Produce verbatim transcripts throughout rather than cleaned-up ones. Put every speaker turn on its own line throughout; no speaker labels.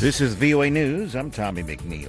This is V O A News. I'm Tommy McNeil.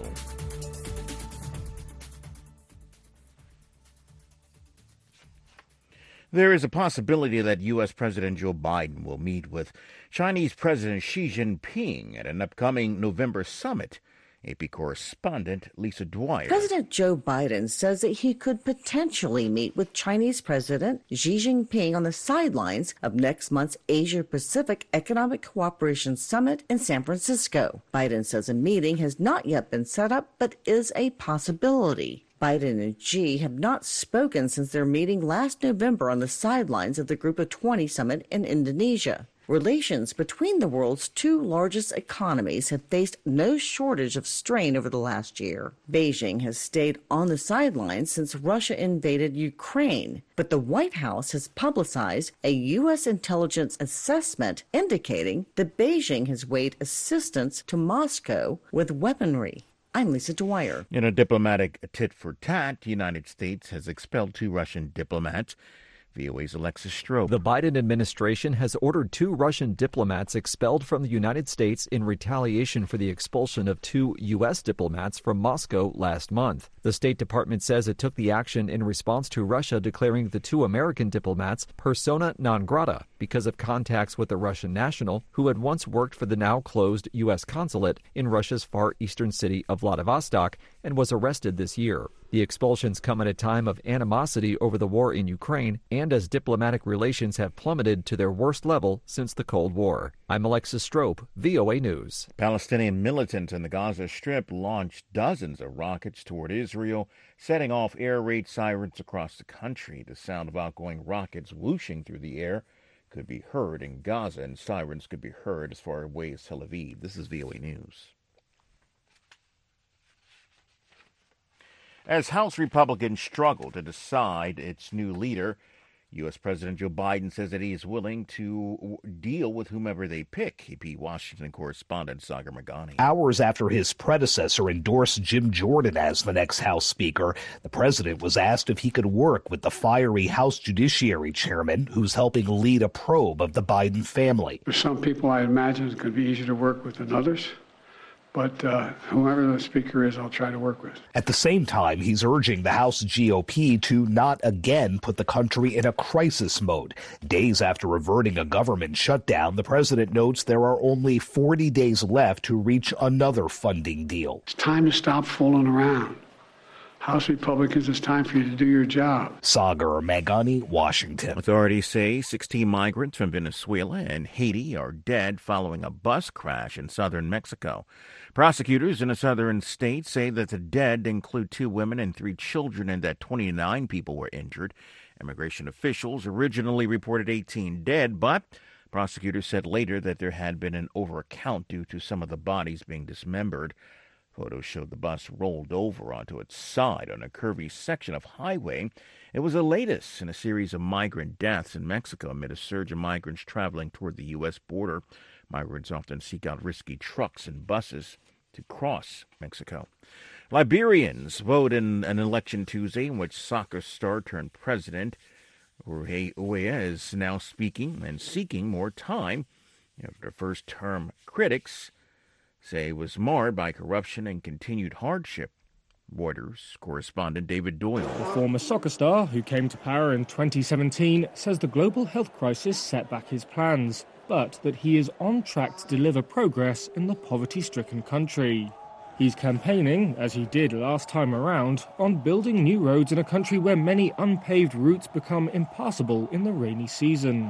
There is a possibility that U S. President Joe Biden will meet with Chinese President Xi Jinping at an upcoming November summit. A P correspondent Lisa Dwyer.
President Joe Biden says that he could potentially meet with Chinese President Xi Jinping on the sidelines of next month's Asia-Pacific Economic Cooperation Summit in San Francisco. Biden says a meeting has not yet been set up, but is a possibility. Biden and Xi have not spoken since their meeting last November on the sidelines of the Group of twenty summit in Indonesia. Relations between the world's two largest economies have faced no shortage of strain over the last year. Beijing has stayed on the sidelines since Russia invaded Ukraine, but the White House has publicized a U S intelligence assessment indicating that Beijing has weighed assistance to Moscow with weaponry. I'm Lisa Dwyer.
In a diplomatic tit-for-tat, the United States has expelled two Russian diplomats. V O A's Alexis Strobe.
The Biden administration has ordered two Russian diplomats expelled from the United States in retaliation for the expulsion of two U S diplomats from Moscow last month. The State Department says it took the action in response to Russia declaring the two American diplomats persona non grata because of contacts with the Russian national who had once worked for the now closed U S consulate in Russia's far eastern city of Vladivostok and was arrested this year. The expulsions come at a time of animosity over the war in Ukraine and as diplomatic relations have plummeted to their worst level since the Cold War. I'm Alexis Strobe, V O A News.
Palestinian militants in the Gaza Strip launched dozens of rockets toward Israel, setting off air raid sirens across the country. The sound of outgoing rockets whooshing through the air could be heard in Gaza, and sirens could be heard as far away as Tel Aviv. This is V O A News. As House Republicans struggle to decide its new leader, U S. President Joe Biden says that he is willing to deal with whomever they pick. A P Washington correspondent Sagar Meghani.
Hours after his predecessor endorsed Jim Jordan as the next House Speaker, the president was asked if he could work with the fiery House Judiciary Chairman, who's helping lead a probe of the Biden family.
For some people, I imagine it could be easier to work with than others. But uh, whoever the speaker is, I'll try to work with.
At the same time, he's urging the House G O P to not again put the country in a crisis mode. Days after reverting a government shutdown, the president notes there are only forty days left to reach another funding deal.
It's time to stop fooling around. House Republicans, it's time for you to do your job.
Sagar Meghani, Washington.
Authorities say sixteen migrants from Venezuela and Haiti are dead following a bus crash in southern Mexico. Prosecutors in a southern state say that the dead include two women and three children and that twenty-nine people were injured. Immigration officials originally reported eighteen dead, but prosecutors said later that there had been an overcount due to some of the bodies being dismembered. Photos showed the bus rolled over onto its side on a curvy section of highway. It was the latest in a series of migrant deaths in Mexico amid a surge of migrants traveling toward the U S border. Migrants often seek out risky trucks and buses to cross Mexico. Liberians vote in an election Tuesday in which soccer star turned president Jorge Weah is now speaking and seeking more time after the first term. Critics say it was marred by corruption and continued hardship. Reuters correspondent David Doyle.
The former soccer star, who came to power in twenty seventeen, says the global health crisis set back his plans, but that he is on track to deliver progress in the poverty-stricken country. He's campaigning, as he did last time around, on building new roads in a country where many unpaved routes become impassable in the rainy season.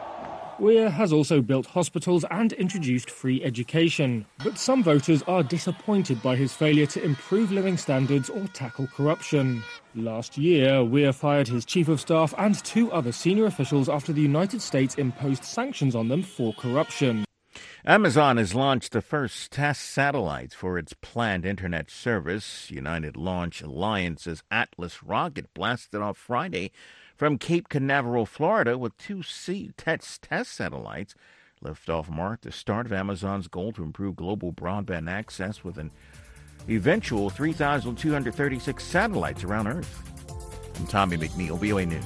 Weah has also built hospitals and introduced free education, but some voters are disappointed by his failure to improve living standards or tackle corruption. Last year, Weah fired his chief of staff and two other senior officials after the United States imposed sanctions on them for corruption.
Amazon has launched the first test satellites for its planned internet service. United Launch Alliance's Atlas rocket blasted off Friday from Cape Canaveral, Florida, with two C test, test satellites. Liftoff marked the start of Amazon's goal to improve global broadband access with an eventual three thousand two hundred thirty-six satellites around Earth. I'm Tommy McNeil, V O A News.